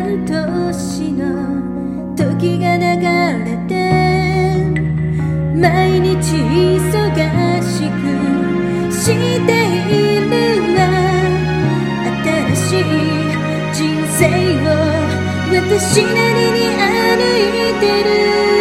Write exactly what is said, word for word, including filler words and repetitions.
半年の時が流れて毎日忙しくしているわ。新しい人生を私なりに歩いてる。